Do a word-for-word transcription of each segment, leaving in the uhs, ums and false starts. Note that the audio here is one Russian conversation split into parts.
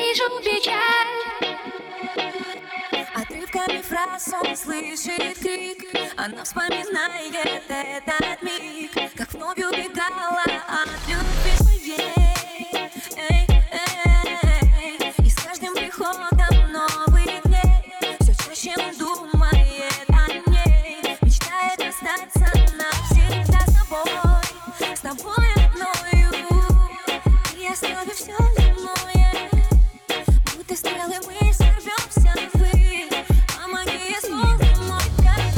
увижу печаль. Отрывками фраз он слышит крик. Она вспоминает этот миг, как вновь убегала от любви своей. Эй, эй, и с каждым приходом новых дней все чаще он думает о ней, мечтает остаться навсегда с тобой, с тобой одною. И оставив все земное, будто стрелы мы сорвемся ввысь. Помоги, исполни мой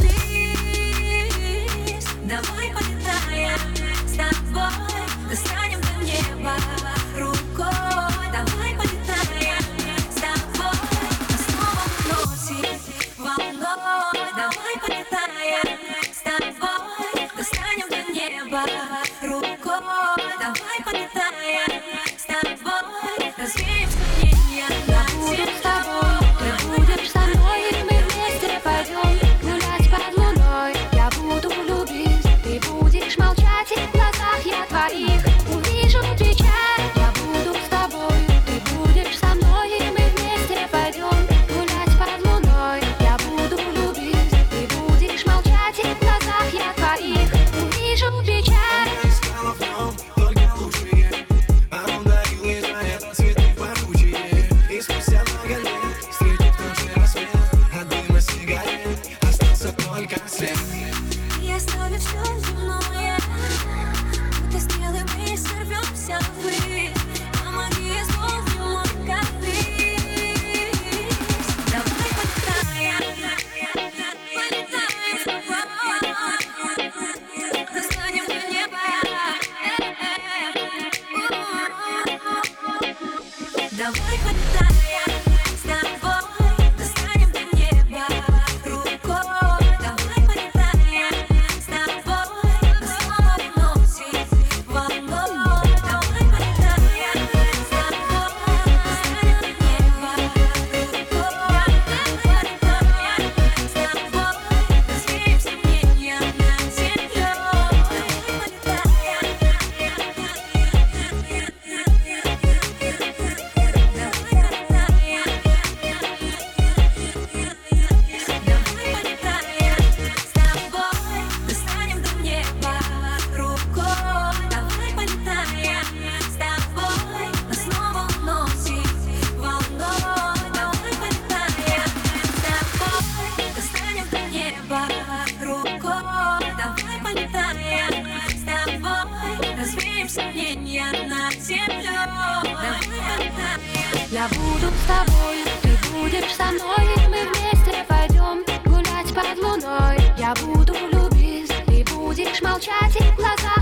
каприз. Давай полетаем с тобой, достанем до неба рукой. Давай полетаем с тобой, нас снова носит волной. Давай полетаем с тобой, достанем до неба рукой. Давай полетаем с тобой, развеем сомнения. Я буду с тобой, ты будешь со мной, и мы вместе пойдем гулять под луной. Я буду любить, ты будешь молчать, и в глазах я твоих увижу печаль. Я буду с тобой, ты будешь со мной, и мы вместе пойдем гулять под луной. Я буду любить, ты будешь молчать, и в глазах я твоих увижу печаль. И оставив все земное, будто стрелы мы сорвемся ввысь. Помоги, исполни мой каприз. Давай полетаем, полетаем с тобой, достанем до неба. Давай полетаем с тобой, достанем до неба рукой. Давай полетаем с тобой, нас снова носит волной. Давай полетаем с тобой, достанем до неба рукой. Давай полетаем с тобой, развеем сомнения над землей. Я буду с тобой, ты будешь со мной, и мы вместе пойдем гулять под луной. Я буду любить, ты будешь молчать, и в глазах